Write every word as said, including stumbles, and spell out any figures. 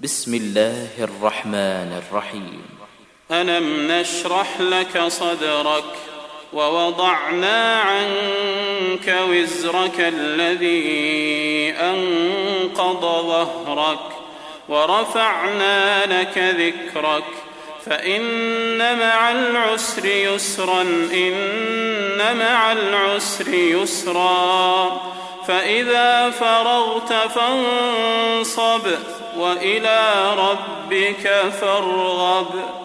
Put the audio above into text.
بسم الله الرحمن الرحيم. ألم نشرح لك صدرك ووضعنا عنك وزرك الذي أنقض ظهرك ورفعنا لك ذكرك فإن مع العسر يسرا إن مع العسر يسرا فإذا فرغت فانصب وإلى ربك فارغب.